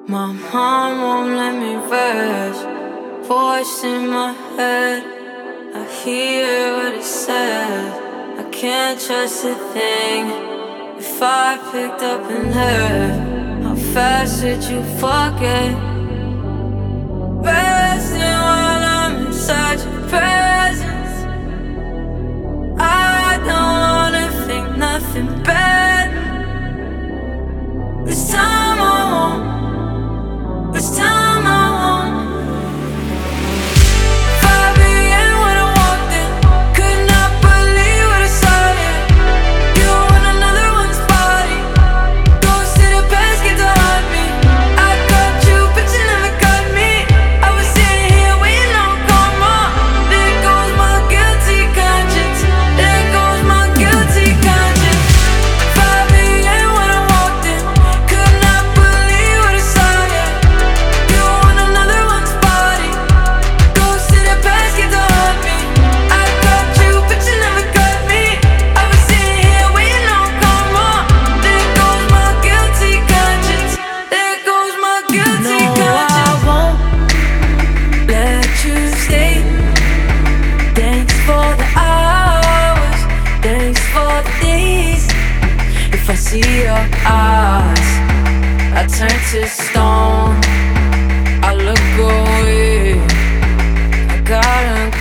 My mom won't let me rest. Voice in my head, I hear what it says. I can't trust a thing. If I picked up and left, how fast would you forget? Resting while I'm inside your presence. I don't wanna think nothing bad. This time I won't. This time I won't. 5 a.m. when I walked in, could not believe what I saw. Yeah, you on another one's body. Ghost in a basket to haunt me. I got you, but you never got me. I was sitting here waiting on karma. There goes my guilty conscience. There goes my guilty conscience. 5 a.m. when I walked in, could not believe what I saw. Yeah, you on another one's body. Ghost in a basket to haunt me. I got you, but you never got me. I was sitting here waiting on karma. There goes my guilty conscience. There goes my guilty conscience. No, I won't let you stay. Thanks for the hours, thanks for the days. If I see your eyes, I turn to stone. I look away, I gotta